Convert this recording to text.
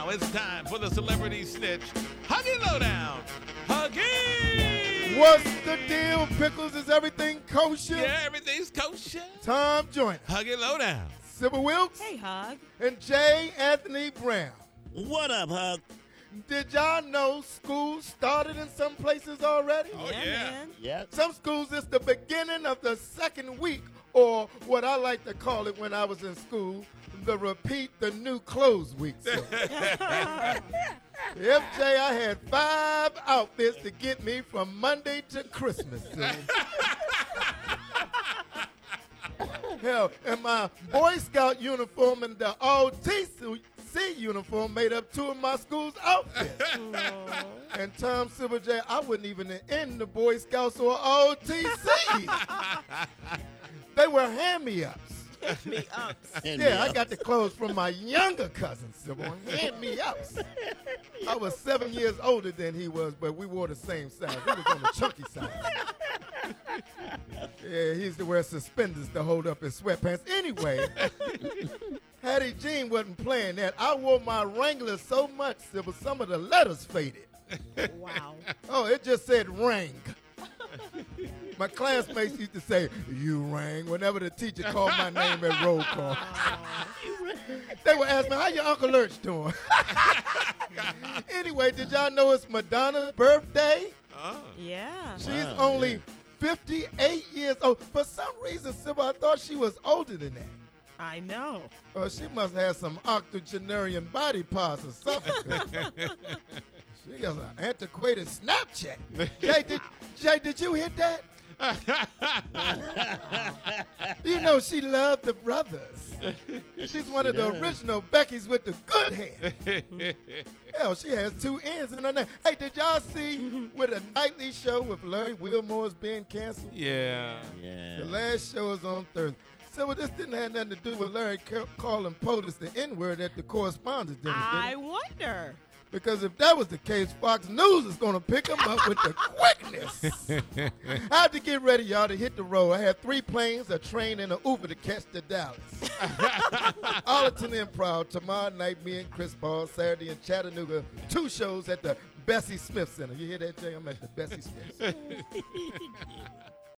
it's time for the celebrity snitch, Huggy Lowdown. Huggy! What's the deal, Pickles? Is everything kosher? Yeah, everything's kosher. Tom Joyner, Huggy Lowdown. Sybil Wilkes, Hey, Hug. and J. Anthony Brown. What up, Hug? Did y'all know school started in some places already? Oh, yeah. Man. Yep. Some schools, it's the beginning of the second week, or what I like to call it when I was in school, the repeat the new clothes week. So, FJ, I had 5 outfits to get me from Monday to Christmas. So. Hell, and my Boy Scout uniform and the OTC uniform made up 2 of my school's outfits. And Tom Silver J, I wasn't even in the Boy Scouts or OTC. They were hand-me-ups. Me up. Yeah, I got the clothes from my younger cousin, Sybil. Hand-me-ups. I was 7 years older than he was, but we wore the same size. He was on the chunky side. Yeah, he used to wear suspenders to hold up his sweatpants. Anyway, Hattie Jean wasn't playing that. I wore my Wrangler so much, Sybil, some of the letters faded. Wow. Oh, it just said Rang. My classmates used to say, "You rang," whenever the teacher called my name at roll call. They would ask me, "How your Uncle Lurch doing?" Anyway, did y'all know it's Madonna's birthday? Yeah. She's only 58 years old. For some reason, Sybil, I thought she was older than that. I know. She must have some octogenarian body parts or something. She has an antiquated Snapchat. Jay, did you hit that? You know she loved the brothers. She's one of the original Beckys with the good hair. Hell, she has 2 ends in her name. Hey, did y'all see with a nightly show with Larry Wilmore's being canceled? Yeah. The last show is on Thursday. So this didn't have nothing to do with Larry calling POTUS the N-word at the correspondence dinner, did I it? wonder. Because if that was the case, Fox News is going to pick him up with the quickness. I had to get ready, y'all, to hit the road. I had 3 planes, a train, and an Uber to catch to Dallas. Arlington Improv, tomorrow night, me and Chris Paul, Saturday in Chattanooga, 2 shows at the Bessie Smith Center. You hear that, Jay? I'm at the Bessie Smith Center.